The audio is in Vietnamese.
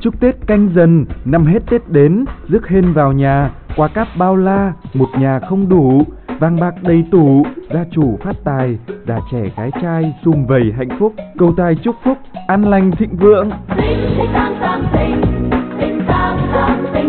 Chúc Tết Canh Dần, năm hết Tết đến, rước hên vào nhà, quả cáp bao la, một nhà không đủ, vàng bạc đầy tủ, gia chủ phát tài, già trẻ gái trai sum vầy hạnh phúc, cầu tài chúc phúc, an lành thịnh vượng. Xinh xinh xang xang xinh, xinh xang xang xinh.